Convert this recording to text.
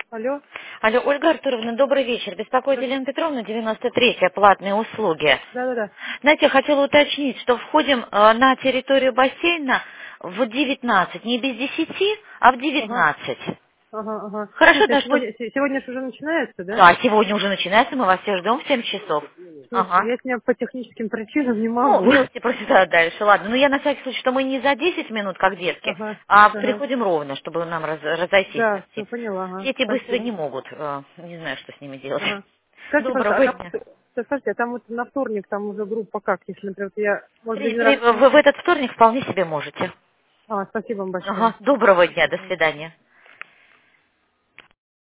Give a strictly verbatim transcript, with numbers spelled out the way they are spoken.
Алло. Алло, Ольга Артуровна, добрый вечер. Беспокоит Елена Петровна, девяносто третья, платные услуги. Да-да-да. Знаете, я хотела уточнить, что входим э, на территорию бассейна в девятнадцать, не без десяти, а в Ага. девятнадцать. Ага, ага. Хорошо, Слушайте, а да, что... сегодня, се- сегодня же уже начинается, да? Да, сегодня уже начинается, мы вас всех ждем в семь часов. Слушайте, Ага. я сегодня по техническим причинам не Ну, могу. милости просить да, дальше, ладно. Но я на всякий случай, что мы не за десять минут, как детки, Ага, а ага. приходим ровно, чтобы нам раз- разойтись Да, все совсем. поняла, ага. Дети быстро Спасибо. не могут, э, не знаю, что с ними делать. Ага. Скажите, пожалуйста, Доброго а там, дня. вот, скажите, а там вот на вторник там уже группа как, если, например, вот я, может быть, Три- один три- раз... вы в этот вторник вполне себе можете. А, спасибо вам большое. Ага. Доброго дня, до свидания.